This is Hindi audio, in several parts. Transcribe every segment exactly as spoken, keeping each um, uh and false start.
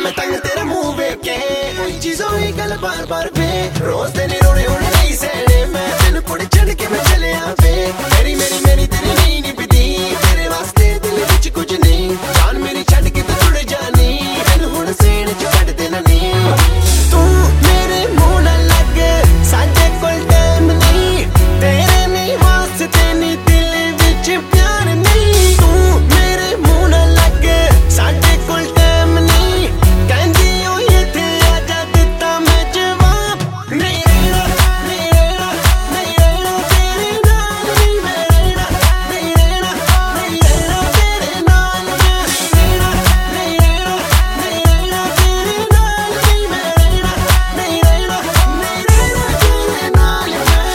मैं तंग तेरा मुंह वेख के कोई चीजों ही गल बार बार वे रोज तेरे रोने होने नहीं सहने मैं तेन कुड़ चढ़ के मैं चले आवे मेरी मेरी मेरी तेरी नींद नहीं पीती तेरे वास्ते दिल विच कुछ नहीं जान मेरी छड़ के तू जुड़ जानी दिल हुण सेण च कट देना नहीं तू मेरे मुंह ना लग साडे कोल टाइम नहीं तेरे नहीं वास्ते नहीं दिल विच प्यार नहीं तू मेरे मुंह ना लग साडे कोल टाइम नहीं कहंदी ओ इत्थे आजा दित्ता मैं जवाब नहीं रहना नहीं रहना नहीं रहना तेरे नाल नहीं मैं रहना नहीं रहना नहीं रहना तेरे नाल मैं नहीं रहना नहीं रहना नहीं रहना तेरे नाल नहीं मैं रहना नहीं रहना नहीं रहना तेरे नाल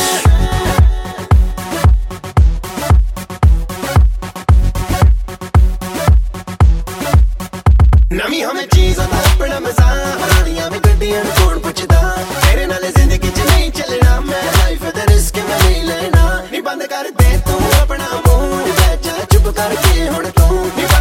नवी हमें चीज़ों दा अपना मजा पुरानियां में गड्डियां नूं कौन पुछदा तेरे नाल जिंदगी च नहीं चलना मैं लाइफ दा रिस्क मैं नहीं लेना नी बंद कर दे तू अपना मुंह जा चुप करके हुण तू